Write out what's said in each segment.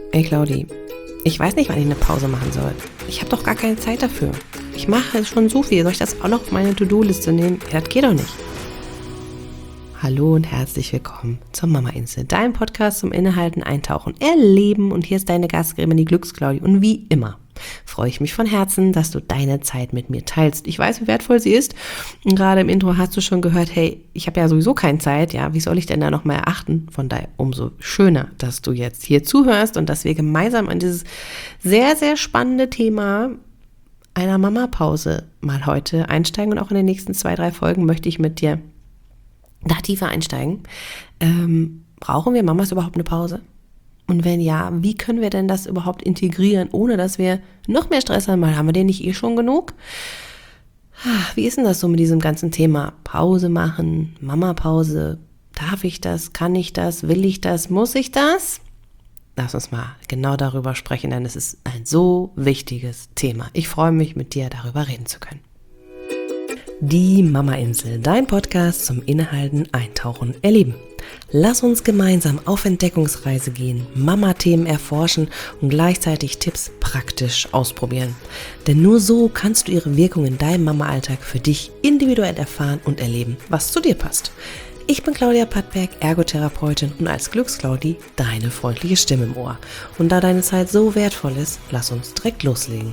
Ey Claudi, ich weiß nicht, wann ich eine Pause machen soll. Ich habe doch gar keine Zeit dafür. Ich mache schon so viel. Soll ich das auch noch auf meine To-Do-Liste nehmen? Ja, das geht doch nicht. Hallo und herzlich willkommen zur Mama-Insel, dein Podcast zum Innehalten, Eintauchen, Erleben. Und hier ist deine Gastgeberin, die Glücksclaudi. Und wie immer freue ich mich von Herzen, dass du deine Zeit mit mir teilst. Ich weiß, wie wertvoll sie ist. Und gerade im Intro hast du schon gehört, hey, ich habe ja sowieso keine Zeit. Ja, wie soll ich denn da noch mal erachten? Von daher umso schöner, dass du jetzt hier zuhörst und dass wir gemeinsam an dieses sehr, sehr spannende Thema einer Mama-Pause mal heute einsteigen. Und auch in den nächsten 2-3 Folgen möchte ich mit dir da tiefer einsteigen. Brauchen wir Mamas überhaupt eine Pause? Und wenn ja, wie können wir denn das überhaupt integrieren, ohne dass wir noch mehr Stress haben? Haben wir den nicht schon genug? Wie ist denn das so mit diesem ganzen Thema Pause machen, Mama-Pause? Darf ich das? Kann ich das? Will ich das? Muss ich das? Lass uns mal genau darüber sprechen, denn es ist ein so wichtiges Thema. Ich freue mich, mit dir darüber reden zu können. Die Mama-Insel, dein Podcast zum Innehalten, Eintauchen, Erleben. Lass uns gemeinsam auf Entdeckungsreise gehen, Mama-Themen erforschen und gleichzeitig Tipps praktisch ausprobieren. Denn nur so kannst du ihre Wirkung in deinem Mama-Alltag für dich individuell erfahren und erleben, was zu dir passt. Ich bin Claudia Pattberg, Ergotherapeutin und als Glücksclaudi deine freundliche Stimme im Ohr. Und da deine Zeit so wertvoll ist, lass uns direkt loslegen.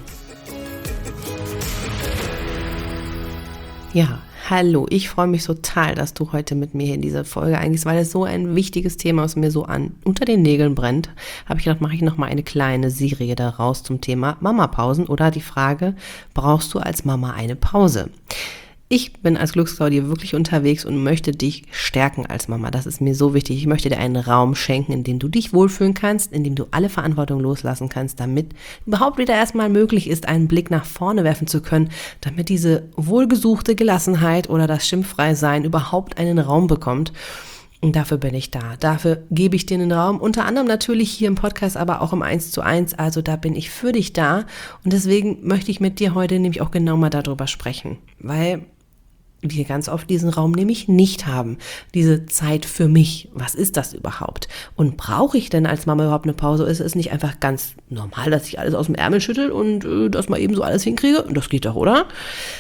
Ja, hallo, ich freue mich total, dass du heute mit mir in dieser Folge eingehst, weil es so ein wichtiges Thema ist, mir so unter den Nägeln brennt. Habe ich gedacht, mache ich nochmal eine kleine Serie daraus zum Thema Mama-Pausen oder die Frage, brauchst du als Mama eine Pause? Ich bin als Glücksclaudi wirklich unterwegs und möchte dich stärken als Mama. Das ist mir so wichtig. Ich möchte dir einen Raum schenken, in dem du dich wohlfühlen kannst, in dem du alle Verantwortung loslassen kannst, damit überhaupt wieder erstmal möglich ist, einen Blick nach vorne werfen zu können, damit diese wohlgesuchte Gelassenheit oder das Schimpffrei-Sein überhaupt einen Raum bekommt. Und dafür bin ich da. Dafür gebe ich dir einen Raum. Unter anderem natürlich hier im Podcast, aber auch im 1:1. Also da bin ich für dich da. Und deswegen möchte ich mit dir heute nämlich auch genau mal darüber sprechen. Weil wir ganz oft diesen Raum nämlich nicht haben. Diese Zeit für mich. Was ist das überhaupt? Und brauche ich denn als Mama überhaupt eine Pause? Ist es nicht einfach ganz normal, dass ich alles aus dem Ärmel schüttel und das mal eben so alles hinkriege? Das geht doch, oder?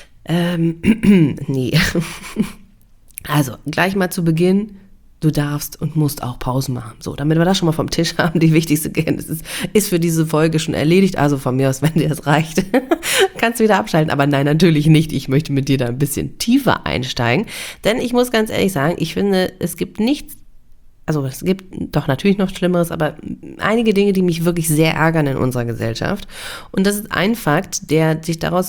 Nee. Also, gleich mal zu Beginn. Du darfst und musst auch Pausen machen. So, damit wir das schon mal vom Tisch haben, die wichtigste Kenntnis ist für diese Folge schon erledigt. Also von mir aus, wenn dir das reicht, kannst du wieder abschalten. Aber nein, natürlich nicht. Ich möchte mit dir da ein bisschen tiefer einsteigen. Denn ich muss ganz ehrlich sagen, ich finde, es gibt nichts, also es gibt doch natürlich noch Schlimmeres, aber einige Dinge, die mich wirklich sehr ärgern in unserer Gesellschaft. Und das ist ein Fakt, den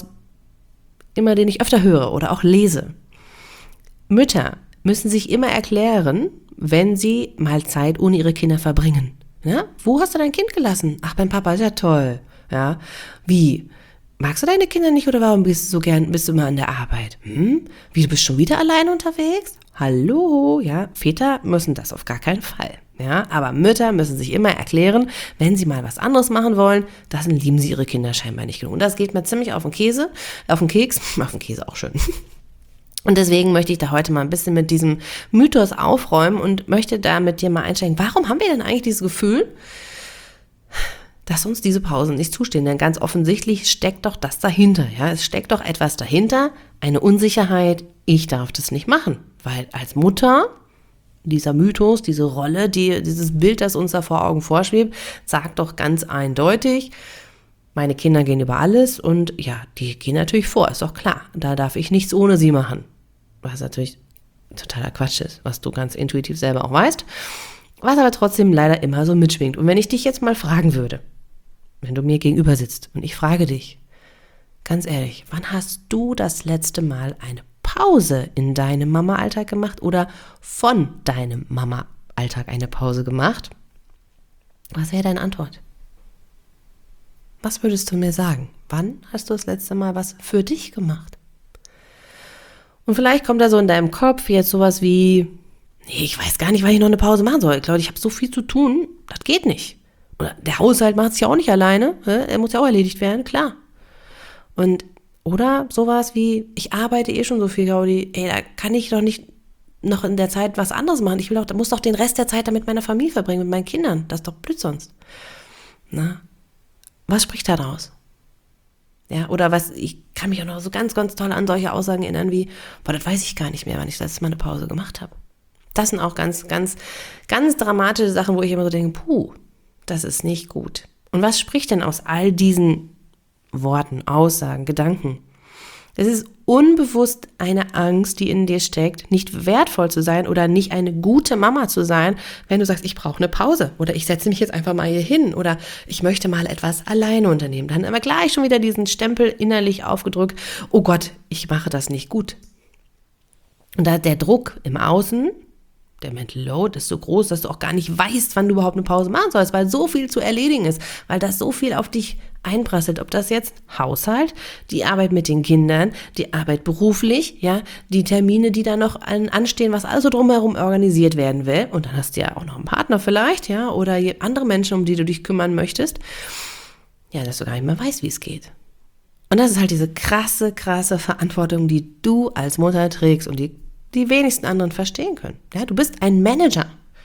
ich öfter höre oder auch lese. Mütter müssen sich immer erklären, wenn sie mal Zeit ohne ihre Kinder verbringen. Ja? Wo hast du dein Kind gelassen? Ach, beim Papa, ist ja toll. Ja? Wie? Magst du deine Kinder nicht oder warum bist du immer an der Arbeit? Wie, du bist schon wieder allein unterwegs? Hallo? Ja, Väter müssen das auf gar keinen Fall. Ja, aber Mütter müssen sich immer erklären, wenn sie mal was anderes machen wollen, dann lieben sie ihre Kinder scheinbar nicht genug. Und das geht mir ziemlich auf den Keks, auf den Käse auch schön. Und deswegen möchte ich da heute mal ein bisschen mit diesem Mythos aufräumen und möchte da mit dir mal einsteigen. Warum haben wir denn eigentlich dieses Gefühl, dass uns diese Pausen nicht zustehen? Denn ganz offensichtlich steckt doch das dahinter. Ja? Es steckt doch etwas dahinter, eine Unsicherheit, ich darf das nicht machen. Weil als Mutter, dieser Mythos, diese Rolle, dieses Bild, das uns da vor Augen vorschwebt, sagt doch ganz eindeutig, meine Kinder gehen über alles und ja, die gehen natürlich vor, ist doch klar. Da darf ich nichts ohne sie machen. Was natürlich totaler Quatsch ist, was du ganz intuitiv selber auch weißt, was aber trotzdem leider immer so mitschwingt. Und wenn ich dich jetzt mal fragen würde, wenn du mir gegenüber sitzt und ich frage dich, ganz ehrlich, wann hast du das letzte Mal eine Pause in deinem Mama-Alltag gemacht oder von deinem Mama-Alltag eine Pause gemacht? Was wäre deine Antwort? Was würdest du mir sagen? Wann hast du das letzte Mal was für dich gemacht? Und vielleicht kommt da so in deinem Kopf jetzt sowas wie, nee, ich weiß gar nicht, wann ich noch eine Pause machen soll. Claudia, ich habe so viel zu tun, das geht nicht. Oder der Haushalt macht es ja auch nicht alleine, er muss ja auch erledigt werden, klar. Oder sowas wie, ich arbeite eh schon so viel, Claudi, da kann ich doch nicht noch in der Zeit was anderes machen. Muss doch den Rest der Zeit da mit meiner Familie verbringen, mit meinen Kindern. Das ist doch blöd sonst. Na? Was spricht daraus? Ja, oder ich kann mich auch noch so ganz, ganz toll an solche Aussagen erinnern wie, das weiß ich gar nicht mehr, wann ich das letzte Mal eine Pause gemacht habe. Das sind auch ganz, ganz, ganz dramatische Sachen, wo ich immer so denke, das ist nicht gut. Und was spricht denn aus all diesen Worten, Aussagen, Gedanken? Es ist unbewusst eine Angst, die in dir steckt, nicht wertvoll zu sein oder nicht eine gute Mama zu sein, wenn du sagst, ich brauche eine Pause oder ich setze mich jetzt einfach mal hier hin oder ich möchte mal etwas alleine unternehmen. Dann haben wir gleich schon wieder diesen Stempel innerlich aufgedrückt, oh Gott, ich mache das nicht gut. Und da der Druck im Außen, der Mental Load ist so groß, dass du auch gar nicht weißt, wann du überhaupt eine Pause machen sollst, weil so viel zu erledigen ist, weil das so viel auf dich einprasselt, ob das jetzt Haushalt, die Arbeit mit den Kindern, die Arbeit beruflich, ja, die Termine, die da noch anstehen, was also drumherum organisiert werden will. Und dann hast du ja auch noch einen Partner vielleicht, ja, oder andere Menschen, um die du dich kümmern möchtest. Ja, dass du gar nicht mehr weißt, wie es geht. Und das ist halt diese krasse, krasse Verantwortung, die du als Mutter trägst und die wenigsten anderen verstehen können. Ja, du bist ein Manager.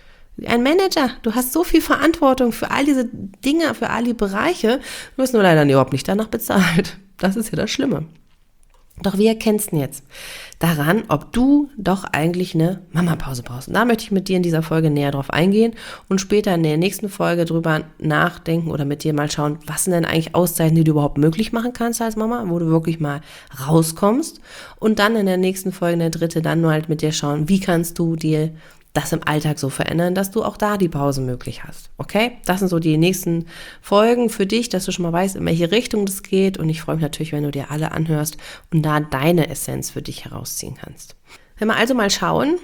Ein Manager, du hast so viel Verantwortung für all diese Dinge, für all die Bereiche, du wirst nur leider überhaupt nicht danach bezahlt. Das ist ja das Schlimme. Doch wie erkennst du jetzt daran, ob du doch eigentlich eine Mamapause brauchst? Und da möchte ich mit dir in dieser Folge näher drauf eingehen und später in der nächsten Folge drüber nachdenken oder mit dir mal schauen, was sind denn eigentlich Auszeiten, die du überhaupt möglich machen kannst als Mama, wo du wirklich mal rauskommst. Und dann in der nächsten Folge, in der dritte, dann nur halt mit dir schauen, wie kannst du dir das im Alltag so verändern, dass du auch da die Pause möglich hast. Okay? Das sind so die nächsten Folgen für dich, dass du schon mal weißt, in welche Richtung das geht. Und ich freue mich natürlich, wenn du dir alle anhörst und da deine Essenz für dich herausziehen kannst. Wenn wir also mal schauen,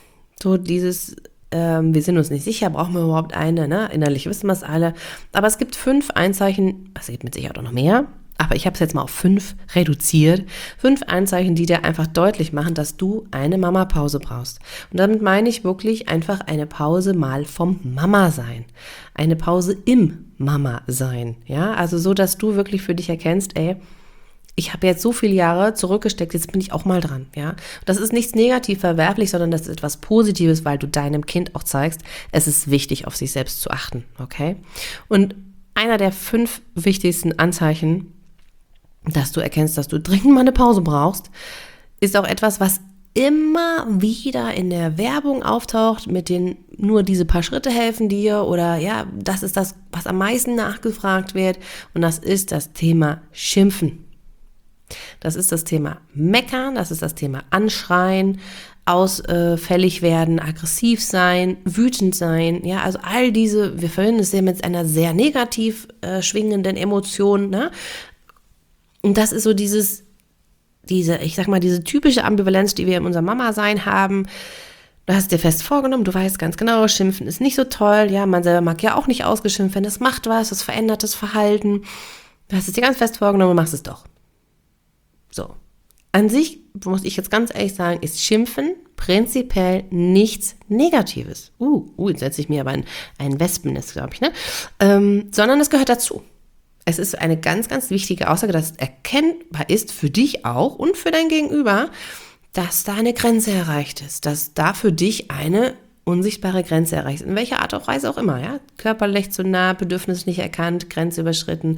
so dieses, wir sind uns nicht sicher, brauchen wir überhaupt eine, ne? Innerlich wissen wir es alle. Aber es gibt 5 Anzeichen, es gibt mit Sicherheit auch noch mehr, aber ich habe es jetzt mal auf 5 reduziert. 5 Anzeichen, die dir einfach deutlich machen, dass du eine Mamapause brauchst. Und damit meine ich wirklich einfach eine Pause mal vom Mama-Sein. Eine Pause im Mama-Sein. Ja, also so, dass du wirklich für dich erkennst, ich habe jetzt so viele Jahre zurückgesteckt, jetzt bin ich auch mal dran. Ja, das ist nichts negativ verwerflich, sondern das ist etwas Positives, weil du deinem Kind auch zeigst, es ist wichtig, auf sich selbst zu achten. Okay? Und einer der 5 wichtigsten Anzeichen, dass du erkennst, dass du dringend mal eine Pause brauchst, ist auch etwas, was immer wieder in der Werbung auftaucht, mit den nur diese paar Schritte helfen dir oder ja, das ist das, was am meisten nachgefragt wird und das ist das Thema Schimpfen. Das ist das Thema Meckern, das ist das Thema Anschreien, ausfällig werden, aggressiv sein, wütend sein, ja, also all diese, wir verbinden es ja mit einer sehr negativ schwingenden Emotion, ne? Und das ist so diese typische Ambivalenz, die wir in unserem Mama-Sein haben. Du hast dir fest vorgenommen, du weißt ganz genau, Schimpfen ist nicht so toll, ja, man selber mag ja auch nicht ausgeschimpft werden, das macht was, das verändert das Verhalten. Du hast es dir ganz fest vorgenommen und machst es doch. So. An sich, muss ich jetzt ganz ehrlich sagen, ist Schimpfen prinzipiell nichts Negatives. Jetzt setze ich mir aber ein Wespennest, glaube ich, ne? Sondern es gehört dazu. Es ist eine ganz, ganz wichtige Aussage, dass erkennbar ist für dich auch und für dein Gegenüber, dass da eine Grenze erreicht ist, dass da für dich eine unsichtbare Grenze erreicht ist, in welcher Art und Weise auch immer, ja, körperlich zu nah, Bedürfnis nicht erkannt, Grenze überschritten,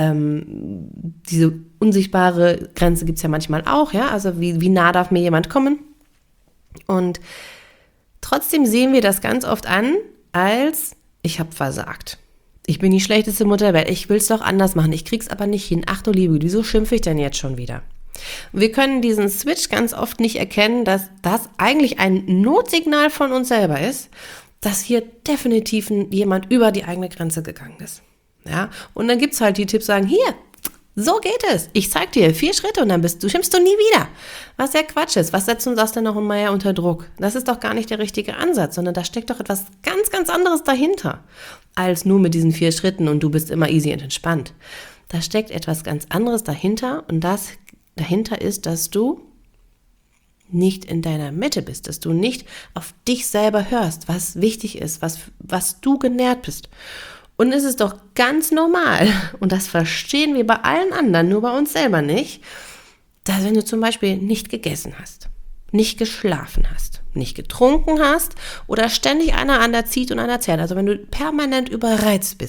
diese unsichtbare Grenze gibt's ja manchmal auch, ja, also wie nah darf mir jemand kommen und trotzdem sehen wir das ganz oft an, als ich habe versagt. Ich bin die schlechteste Mutter der Welt. Ich will es doch anders machen. Ich krieg's aber nicht hin. Ach du Liebe, wieso schimpfe ich denn jetzt schon wieder? Wir können diesen Switch ganz oft nicht erkennen, dass das eigentlich ein Notsignal von uns selber ist, dass hier definitiv jemand über die eigene Grenze gegangen ist. Ja? Und dann gibt's halt die Tipps, sagen, hier, so geht es. Ich zeig dir 4 Schritte und dann schimpfst du nie wieder. Was ja Quatsch ist. Was setzt uns das denn noch immer mehr unter Druck? Das ist doch gar nicht der richtige Ansatz, sondern da steckt doch etwas ganz, ganz anderes dahinter, als nur mit diesen 4 Schritten und du bist immer easy und entspannt. Da steckt etwas ganz anderes dahinter und das dahinter ist, dass du nicht in deiner Mitte bist, dass du nicht auf dich selber hörst, was wichtig ist, was du genährt bist. Und es ist doch ganz normal, und das verstehen wir bei allen anderen, nur bei uns selber nicht, dass wenn du zum Beispiel nicht gegessen hast, nicht geschlafen hast, nicht getrunken hast oder ständig einer an der zieht und einer zerrt, also wenn du permanent überreizt bist,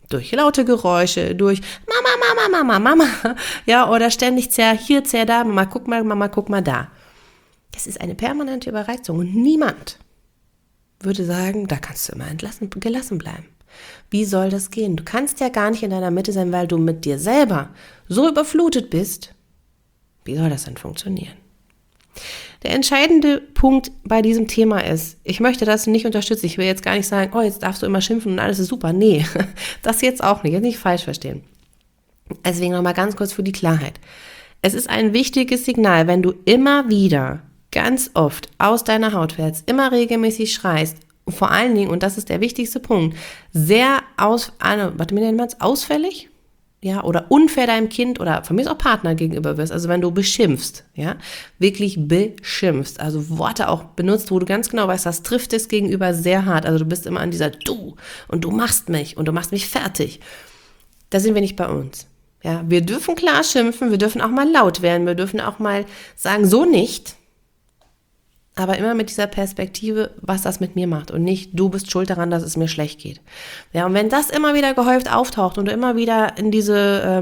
Durch laute Geräusche, durch Mama, ja, oder ständig hier, da, Mama, guck mal da. Das ist eine permanente Überreizung und niemand würde sagen, da kannst du immer gelassen bleiben. Wie soll das gehen? Du kannst ja gar nicht in deiner Mitte sein, weil du mit dir selber so überflutet bist. Wie soll das denn funktionieren? Der entscheidende Punkt bei diesem Thema ist, ich möchte das nicht unterstützen. Ich will jetzt gar nicht sagen, oh, jetzt darfst du immer schimpfen und alles ist super. Nee, das jetzt auch nicht. Jetzt nicht falsch verstehen. Deswegen nochmal ganz kurz für die Klarheit. Es ist ein wichtiges Signal, wenn du immer wieder, ganz oft aus deiner Haut fällst, immer regelmäßig schreist, vor allen Dingen, und das ist der wichtigste Punkt, sehr ausfällig? Ja, oder unfair deinem Kind oder von mir ist auch Partner gegenüber wirst, also wenn du beschimpfst, ja, wirklich beschimpfst, also Worte auch benutzt, wo du ganz genau weißt, das trifft es gegenüber sehr hart, also du bist immer an dieser Du und du machst mich fertig. Da sind wir nicht bei uns. Ja, wir dürfen klar schimpfen, wir dürfen auch mal laut werden, wir dürfen auch mal sagen, so nicht, aber immer mit dieser Perspektive, was das mit mir macht und nicht, du bist schuld daran, dass es mir schlecht geht. Ja, und wenn das immer wieder gehäuft auftaucht und du immer wieder in diese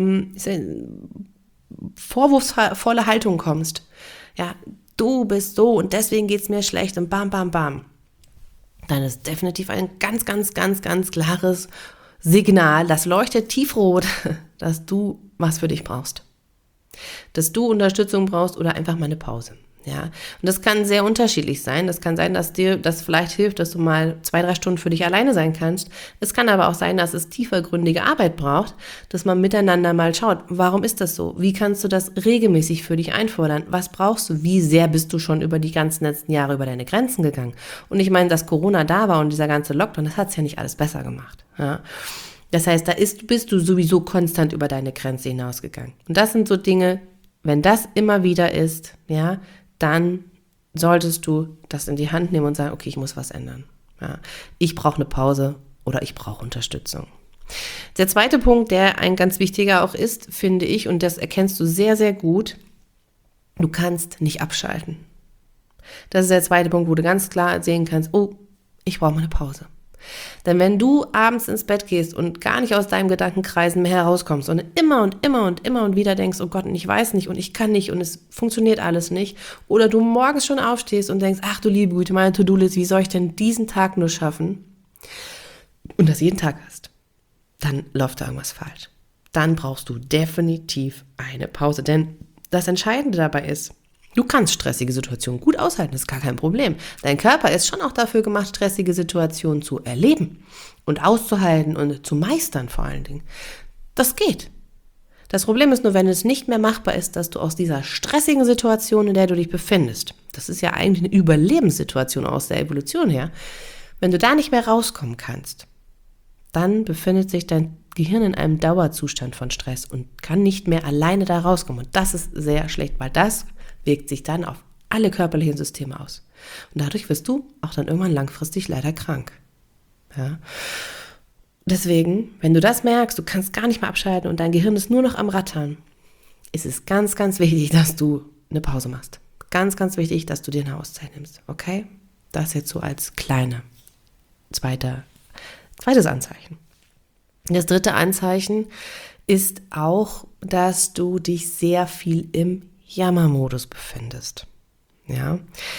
vorwurfsvolle Haltung kommst, ja, du bist so und deswegen geht's mir schlecht und bam, bam, bam, dann ist definitiv ein ganz, ganz, ganz, ganz klares Signal, das leuchtet tiefrot, dass du was für dich brauchst. Dass du Unterstützung brauchst oder einfach mal eine Pause. Ja, und das kann sehr unterschiedlich sein. Das kann sein, dass dir das vielleicht hilft, dass du mal 2-3 Stunden für dich alleine sein kannst. Es kann aber auch sein, dass es tiefergründige Arbeit braucht, dass man miteinander mal schaut, warum ist das so? Wie kannst du das regelmäßig für dich einfordern? Was brauchst du? Wie sehr bist du schon über die ganzen letzten Jahre über deine Grenzen gegangen? Und ich meine, dass Corona da war und dieser ganze Lockdown, das hat es ja nicht alles besser gemacht. Ja? Das heißt, bist du sowieso konstant über deine Grenze hinausgegangen. Und das sind so Dinge, wenn das immer wieder ist, ja, dann solltest du das in die Hand nehmen und sagen, okay, ich muss was ändern. Ja, ich brauche eine Pause oder ich brauche Unterstützung. Der zweite Punkt, der ein ganz wichtiger auch ist, finde ich, und das erkennst du sehr, sehr gut, du kannst nicht abschalten. Das ist der zweite Punkt, wo du ganz klar sehen kannst, oh, ich brauche mal eine Pause. Denn wenn du abends ins Bett gehst und gar nicht aus deinem Gedankenkreisen mehr herauskommst und immer und wieder denkst, oh Gott, und ich weiß nicht und ich kann nicht und es funktioniert alles nicht, oder du morgens schon aufstehst und denkst, ach du liebe Güte, meine To-Do-List, wie soll ich denn diesen Tag nur schaffen? Und das jeden Tag hast, dann läuft da irgendwas falsch. Dann brauchst du definitiv eine Pause, denn das Entscheidende dabei ist, du kannst stressige Situationen gut aushalten, das ist gar kein Problem. Dein Körper ist schon auch dafür gemacht, stressige Situationen zu erleben und auszuhalten und zu meistern vor allen Dingen. Das geht. Das Problem ist nur, wenn es nicht mehr machbar ist, dass du aus dieser stressigen Situation, in der du dich befindest, das ist ja eigentlich eine Überlebenssituation aus der Evolution her, wenn du da nicht mehr rauskommen kannst, dann befindet sich dein Gehirn in einem Dauerzustand von Stress und kann nicht mehr alleine da rauskommen. Und das ist sehr schlecht, weil das wirkt sich dann auf alle körperlichen Systeme aus. Und dadurch wirst du auch dann irgendwann langfristig leider krank. Ja. Deswegen, wenn du das merkst, du kannst gar nicht mehr abschalten und dein Gehirn ist nur noch am Rattern, ist es ganz, ganz wichtig, dass du eine Pause machst. Ganz, ganz wichtig, dass du dir eine Auszeit nimmst. Okay? Das jetzt so als zweites Anzeichen. Das dritte Anzeichen ist auch, dass du dich sehr viel im Jammermodus befindest. Ja.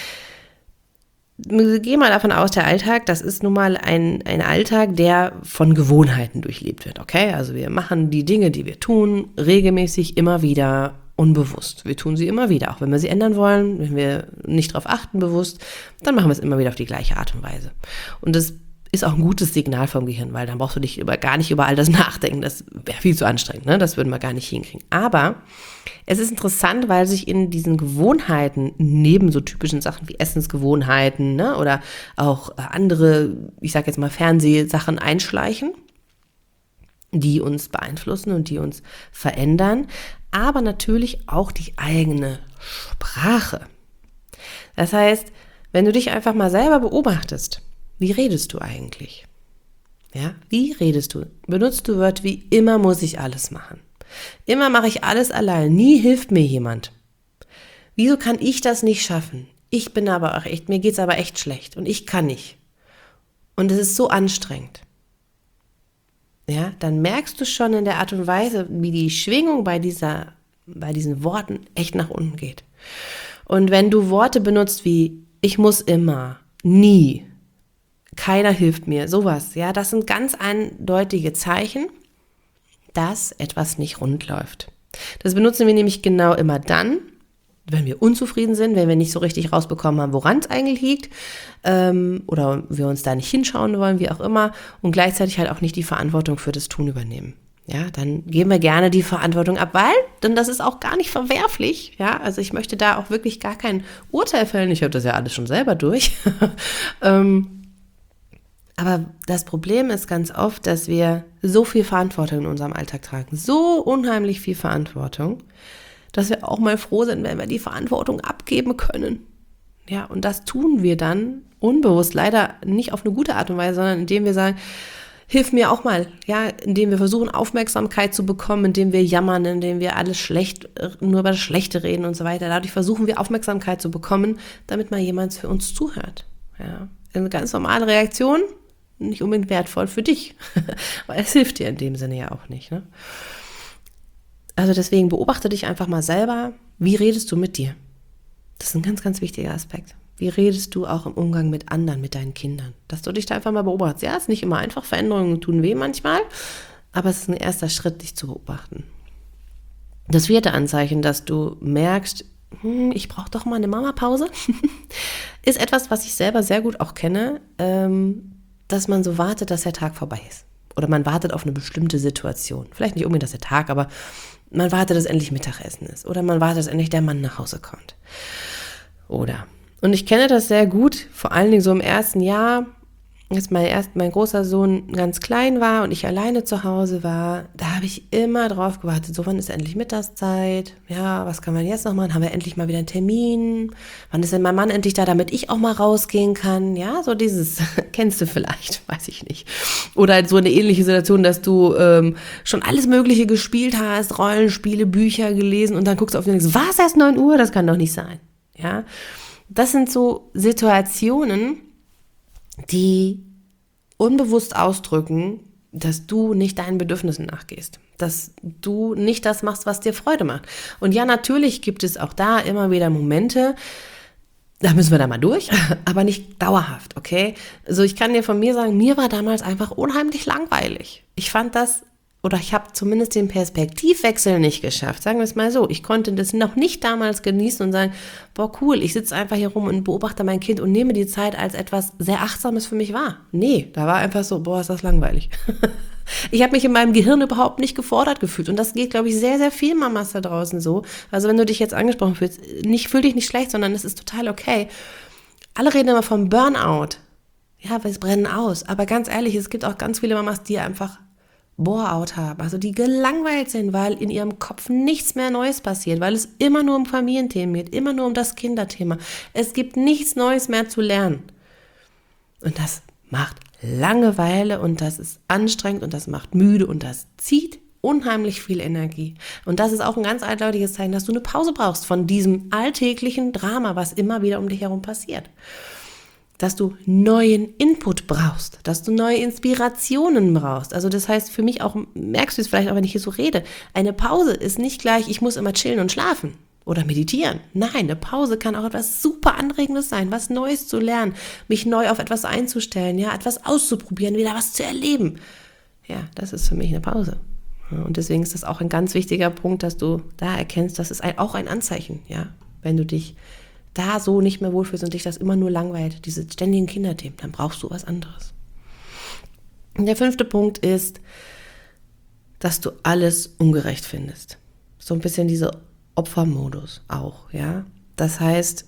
Geh mal davon aus, der Alltag, das ist nun mal ein Alltag, der von Gewohnheiten durchlebt wird, okay? Also wir machen die Dinge, die wir tun, regelmäßig immer wieder unbewusst. Wir tun sie immer wieder, auch wenn wir sie ändern wollen, wenn wir nicht darauf achten bewusst, dann machen wir es immer wieder auf die gleiche Art und Weise. Und das ist auch ein gutes Signal vom Gehirn, weil dann brauchst du gar nicht über all das nachdenken. Das wäre viel zu anstrengend, ne? Das würden wir gar nicht hinkriegen. Aber es ist interessant, weil sich in diesen Gewohnheiten, neben so typischen Sachen wie Essensgewohnheiten, ne, oder auch andere, ich sage jetzt mal Fernsehsachen einschleichen, die uns beeinflussen und die uns verändern, aber natürlich auch die eigene Sprache. Das heißt, wenn du dich einfach mal selber beobachtest, wie redest du eigentlich? Ja, wie redest du? Benutzt du Wörter wie immer muss ich alles machen? Immer mache ich alles allein, nie hilft mir jemand. Wieso kann ich das nicht schaffen? Ich bin aber auch echt, mir geht's aber echt schlecht und ich kann nicht. Und es ist so anstrengend. ja, dann merkst du schon in der Art und Weise, wie die Schwingung bei diesen Worten echt nach unten geht. Und wenn du Worte benutzt wie ich muss immer, nie, keiner hilft mir, sowas, ja, das sind ganz eindeutige Zeichen, dass etwas nicht rund läuft. Das benutzen wir nämlich genau immer dann, wenn wir unzufrieden sind, wenn wir nicht so richtig rausbekommen haben, woran es eigentlich liegt, oder wir uns da nicht hinschauen wollen, wie auch immer, und gleichzeitig halt auch nicht die Verantwortung für das Tun übernehmen. Ja, dann geben wir gerne die Verantwortung ab, denn das ist auch gar nicht verwerflich. Ja, also ich möchte da auch wirklich gar kein Urteil fällen. Ich habe das ja alles schon selber durch. Aber das Problem ist ganz oft, dass wir so viel Verantwortung in unserem Alltag tragen, so unheimlich viel Verantwortung, dass wir auch mal froh sind, wenn wir die Verantwortung abgeben können. Ja, und das tun wir dann unbewusst, leider nicht auf eine gute Art und Weise, sondern indem wir sagen, hilf mir auch mal, ja, indem wir versuchen, Aufmerksamkeit zu bekommen, indem wir jammern, indem wir alles schlecht, nur über das Schlechte reden und so weiter. Dadurch versuchen wir Aufmerksamkeit zu bekommen, damit mal jemand für uns zuhört. Ja, eine ganz normale Reaktion, nicht unbedingt wertvoll für dich, weil es hilft dir in dem Sinne ja auch nicht, ne? Also deswegen beobachte dich einfach mal selber, wie redest du mit dir? Das ist ein ganz, ganz wichtiger Aspekt. Wie redest du auch im Umgang mit anderen, mit deinen Kindern? Dass du dich da einfach mal beobachtest. Ja, ist nicht immer einfach, Veränderungen tun weh manchmal, aber es ist ein erster Schritt, dich zu beobachten. Das 4. Anzeichen, dass du merkst, ich brauche doch mal eine Mamapause, ist etwas, was ich selber sehr gut auch kenne, dass man so wartet, dass der Tag vorbei ist. Oder man wartet auf eine bestimmte Situation. Vielleicht nicht unbedingt, dass der Tag, aber man wartet, dass endlich Mittagessen ist. Oder man wartet, dass endlich der Mann nach Hause kommt. Und ich kenne das sehr gut, vor allen Dingen so im ersten Jahr, als mein großer Sohn ganz klein war und ich alleine zu Hause war, da habe ich immer drauf gewartet, so wann ist endlich Mittagszeit, ja, was kann man jetzt noch machen, haben wir endlich mal wieder einen Termin, wann ist denn mein Mann endlich da, damit ich auch mal rausgehen kann, ja, so dieses, kennst du vielleicht, weiß ich nicht, oder halt so eine ähnliche Situation, dass du schon alles Mögliche gespielt hast, Rollenspiele, Bücher gelesen und dann guckst du auf den und denkst, was, erst 9 Uhr, das kann doch nicht sein, ja, das sind so Situationen, die unbewusst ausdrücken, dass du nicht deinen Bedürfnissen nachgehst, dass du nicht das machst, was dir Freude macht. Und ja, natürlich gibt es auch da immer wieder Momente, da müssen wir da mal durch, aber nicht dauerhaft, okay? Also ich kann dir von mir sagen, mir war damals einfach unheimlich langweilig. Ich habe zumindest den Perspektivwechsel nicht geschafft. Sagen wir es mal so, ich konnte das noch nicht damals genießen und sagen, boah cool, ich sitze einfach hier rum und beobachte mein Kind und nehme die Zeit als etwas sehr Achtsames für mich wahr. Nee, da war einfach so, boah, ist das langweilig. Ich habe mich in meinem Gehirn überhaupt nicht gefordert gefühlt und das geht, glaube ich, sehr, sehr vielen Mamas da draußen so. Also wenn du dich jetzt angesprochen fühlst, fühl dich nicht schlecht, sondern es ist total okay. Alle reden immer vom Burnout. Ja, wir brennen aus. Aber ganz ehrlich, es gibt auch ganz viele Mamas, die einfach Bore-out haben, also die gelangweilt sind, weil in ihrem Kopf nichts mehr Neues passiert, weil es immer nur um Familienthemen geht, immer nur um das Kinderthema. Es gibt nichts Neues mehr zu lernen. Und das macht Langeweile und das ist anstrengend und das macht müde und das zieht unheimlich viel Energie. Und das ist auch ein ganz eindeutiges Zeichen, dass du eine Pause brauchst von diesem alltäglichen Drama, was immer wieder um dich herum passiert. Dass du neuen Input brauchst, dass du neue Inspirationen brauchst. Also das heißt für mich auch, merkst du es vielleicht auch, wenn ich hier so rede, eine Pause ist nicht gleich, ich muss immer chillen und schlafen oder meditieren. Nein, eine Pause kann auch etwas super Anregendes sein, was Neues zu lernen, mich neu auf etwas einzustellen, ja, etwas auszuprobieren, wieder was zu erleben. Ja, das ist für mich eine Pause. Und deswegen ist das auch ein ganz wichtiger Punkt, dass du da erkennst, das ist auch ein Anzeichen, ja, wenn du dich da so nicht mehr wohlfühlst und dich das immer nur langweilt, diese ständigen Kinderthemen, dann brauchst du was anderes. Und der 5. Punkt ist, dass du alles ungerecht findest. So ein bisschen dieser Opfermodus auch, ja. Das heißt,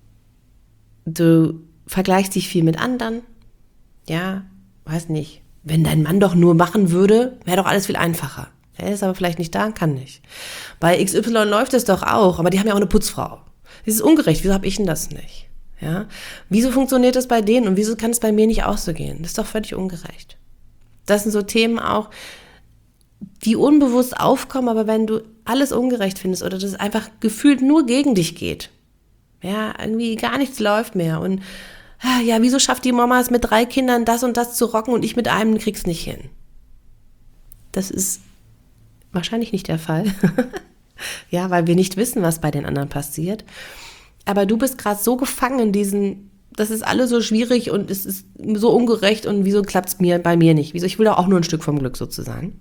du vergleichst dich viel mit anderen, ja, weiß nicht, wenn dein Mann doch nur machen würde, wäre doch alles viel einfacher. Er ist aber vielleicht nicht da, kann nicht. Bei XY läuft es doch auch, aber die haben ja auch eine Putzfrau. Das ist ungerecht, wieso habe ich denn das nicht? Ja? Wieso funktioniert das bei denen und wieso kann es bei mir nicht auch so gehen? Das ist doch völlig ungerecht. Das sind so Themen auch, die unbewusst aufkommen, aber wenn du alles ungerecht findest oder das einfach gefühlt nur gegen dich geht, ja, irgendwie gar nichts läuft mehr und ja, wieso schafft die Mama es mit 3 Kindern das und das zu rocken und ich mit einem krieg's nicht hin? Das ist wahrscheinlich nicht der Fall. Ja, weil wir nicht wissen, was bei den anderen passiert. Aber du bist gerade so gefangen in diesen, das ist alles so schwierig und es ist so ungerecht und wieso klappt es bei mir nicht? Wieso, ich will doch auch nur ein Stück vom Glück sozusagen.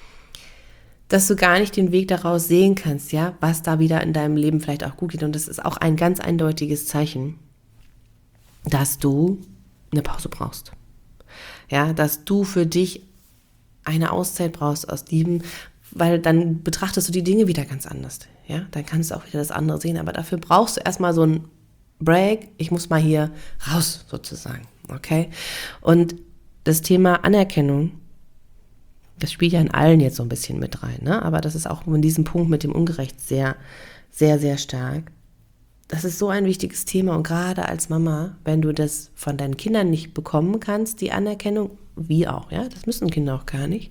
Dass du gar nicht den Weg daraus sehen kannst, ja, was da wieder in deinem Leben vielleicht auch gut geht. Und das ist auch ein ganz eindeutiges Zeichen, dass du eine Pause brauchst. Ja, dass du für dich eine Auszeit brauchst aus diesem, weil dann betrachtest du die Dinge wieder ganz anders. Ja, dann kannst du auch wieder das andere sehen. Aber dafür brauchst du erstmal so einen Break. Ich muss mal hier raus sozusagen. Okay? Und das Thema Anerkennung, das spielt ja in allen jetzt so ein bisschen mit rein, ne? Aber das ist auch in diesem Punkt mit dem Ungerecht sehr, sehr, sehr stark. Das ist so ein wichtiges Thema und gerade als Mama, wenn du das von deinen Kindern nicht bekommen kannst, die Anerkennung, wie auch, ja, das müssen Kinder auch gar nicht.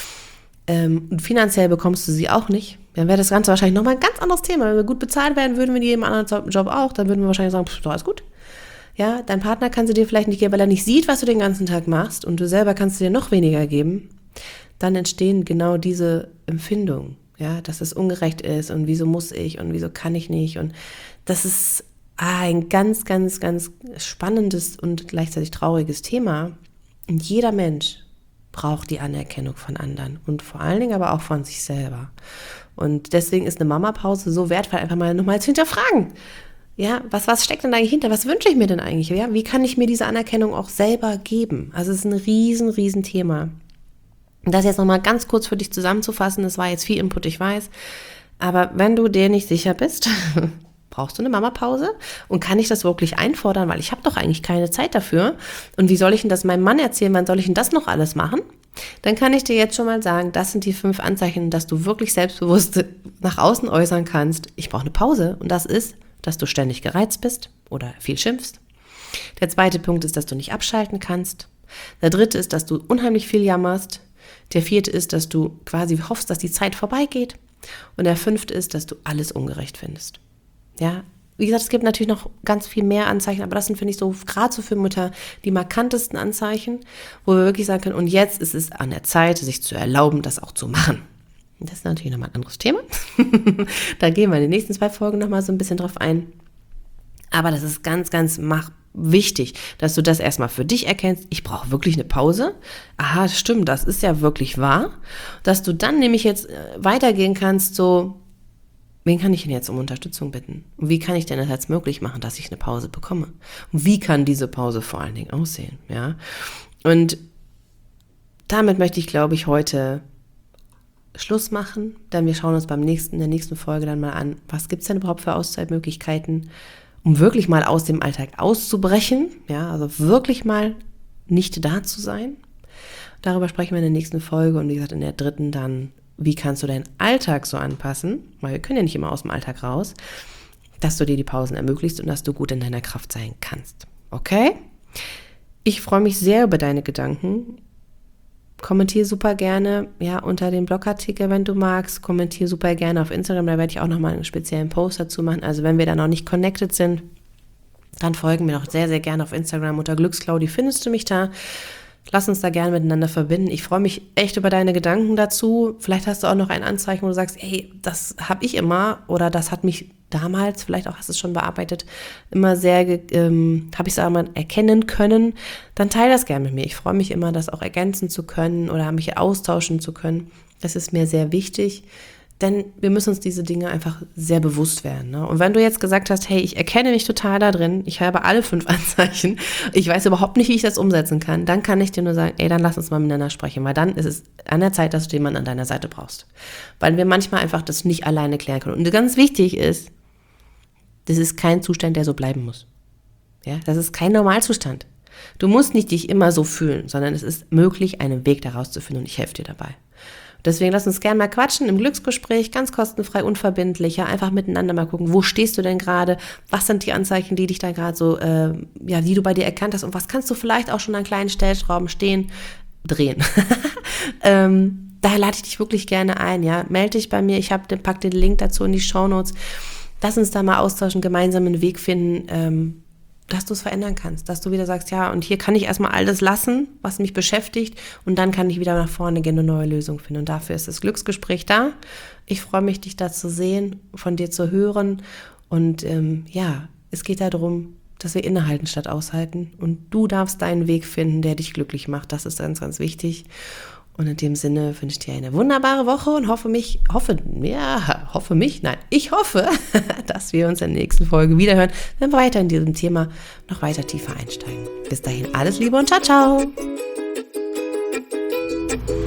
Und finanziell bekommst du sie auch nicht, dann wäre das Ganze wahrscheinlich nochmal ein ganz anderes Thema. Wenn wir gut bezahlt werden, würden wir in jedem anderen Job auch, dann würden wir wahrscheinlich sagen, doch, ist gut. Ja, dein Partner kann sie dir vielleicht nicht geben, weil er nicht sieht, was du den ganzen Tag machst und du selber kannst dir noch weniger geben. Dann entstehen genau diese Empfindungen, ja, dass es ungerecht ist und wieso muss ich und wieso kann ich nicht und das ist ein ganz, ganz, ganz spannendes und gleichzeitig trauriges Thema. Und jeder Mensch braucht die Anerkennung von anderen und vor allen Dingen aber auch von sich selber. Und deswegen ist eine Mamapause so wertvoll, einfach mal nochmal zu hinterfragen. Ja, was steckt denn eigentlich hinter? Was wünsche ich mir denn eigentlich? Ja, wie kann ich mir diese Anerkennung auch selber geben? Also es ist ein riesen Thema. Und das jetzt nochmal ganz kurz für dich zusammenzufassen, das war jetzt viel Input, ich weiß, aber wenn du dir nicht sicher bist, brauchst du eine Mamapause und kann ich das wirklich einfordern, weil ich habe doch eigentlich keine Zeit dafür und wie soll ich denn das meinem Mann erzählen, wann soll ich denn das noch alles machen? Dann kann ich dir jetzt schon mal sagen, das sind die 5 Anzeichen, dass du wirklich selbstbewusst nach außen äußern kannst, ich brauche eine Pause und das ist, dass du ständig gereizt bist oder viel schimpfst. Der zweite Punkt ist, dass du nicht abschalten kannst. Der dritte ist, dass du unheimlich viel jammerst. Der vierte ist, dass du quasi hoffst, dass die Zeit vorbeigeht. Und der 5. ist, dass du alles ungerecht findest. Ja, wie gesagt, es gibt natürlich noch ganz viel mehr Anzeichen, aber das sind, finde ich, so gerade so für Mütter die markantesten Anzeichen, wo wir wirklich sagen können, und jetzt ist es an der Zeit, sich zu erlauben, das auch zu machen. Und das ist natürlich nochmal ein anderes Thema. Da gehen wir in den nächsten 2 Folgen nochmal so ein bisschen drauf ein. Aber das ist ganz, ganz wichtig, dass du das erstmal für dich erkennst. Ich brauche wirklich eine Pause. Aha, stimmt, das ist ja wirklich wahr. Dass du dann nämlich jetzt weitergehen kannst, so, wen kann ich denn jetzt um Unterstützung bitten? Und wie kann ich denn das jetzt möglich machen, dass ich eine Pause bekomme? Und wie kann diese Pause vor allen Dingen aussehen? Ja? Und damit möchte ich, glaube ich, heute Schluss machen, denn wir schauen uns in der nächsten Folge dann mal an, was gibt es denn überhaupt für Auszeitmöglichkeiten, um wirklich mal aus dem Alltag auszubrechen, ja, also wirklich mal nicht da zu sein. Darüber sprechen wir in der nächsten Folge und wie gesagt in der 3. dann, wie kannst du deinen Alltag so anpassen, weil wir können ja nicht immer aus dem Alltag raus, dass du dir die Pausen ermöglichst und dass du gut in deiner Kraft sein kannst. Okay? Ich freue mich sehr über deine Gedanken. Kommentiere super gerne, ja, unter dem Blogartikel, wenn du magst. Kommentiere super gerne auf Instagram, da werde ich auch nochmal einen speziellen Post dazu machen. Also wenn wir da noch nicht connected sind, dann folgen mir doch sehr, sehr gerne auf Instagram unter Glücksclaudi, findest du mich da. Lass uns da gerne miteinander verbinden. Ich freue mich echt über deine Gedanken dazu. Vielleicht hast du auch noch ein Anzeichen, wo du sagst, hey, das habe ich immer oder das hat mich damals, vielleicht auch hast du es schon bearbeitet, immer sehr, habe ich es einmal erkennen können, dann teile das gerne mit mir. Ich freue mich immer, das auch ergänzen zu können oder mich austauschen zu können. Das ist mir sehr wichtig, denn wir müssen uns diese Dinge einfach sehr bewusst werden. Ne? Und wenn du jetzt gesagt hast, hey, ich erkenne mich total da drin, ich habe alle 5 Anzeichen, ich weiß überhaupt nicht, wie ich das umsetzen kann, dann kann ich dir nur sagen, ey, dann lass uns mal miteinander sprechen, weil dann ist es an der Zeit, dass du jemanden an deiner Seite brauchst. Weil wir manchmal einfach das nicht alleine klären können. Und ganz wichtig ist, das ist kein Zustand, der so bleiben muss. Ja, das ist kein Normalzustand. Du musst nicht dich immer so fühlen, sondern es ist möglich, einen Weg daraus zu finden und ich helfe dir dabei. Deswegen lass uns gerne mal quatschen im Glücksgespräch, ganz kostenfrei, unverbindlich, ja, einfach miteinander mal gucken, wo stehst du denn gerade, was sind die Anzeichen, die dich da gerade so, die du bei dir erkannt hast und was kannst du vielleicht auch schon an kleinen Stellschrauben drehen. Daher lade ich dich wirklich gerne ein, ja, melde dich bei mir, pack den Link dazu in die Shownotes, lass uns da mal austauschen, gemeinsam einen Weg finden, dass du es verändern kannst, dass du wieder sagst, ja, und hier kann ich erstmal all das lassen, was mich beschäftigt, und dann kann ich wieder nach vorne gehen und eine neue Lösung finden. Und dafür ist das Glücksgespräch da. Ich freue mich, dich da zu sehen, von dir zu hören. Und es geht darum, dass wir innehalten statt aushalten. Und du darfst deinen Weg finden, der dich glücklich macht. Das ist ganz, ganz wichtig. Und in dem Sinne wünsche ich dir eine wunderbare Woche und ich hoffe, dass wir uns in der nächsten Folge wiederhören, wenn wir weiter in diesem Thema noch weiter tiefer einsteigen. Bis dahin alles Liebe und ciao, ciao!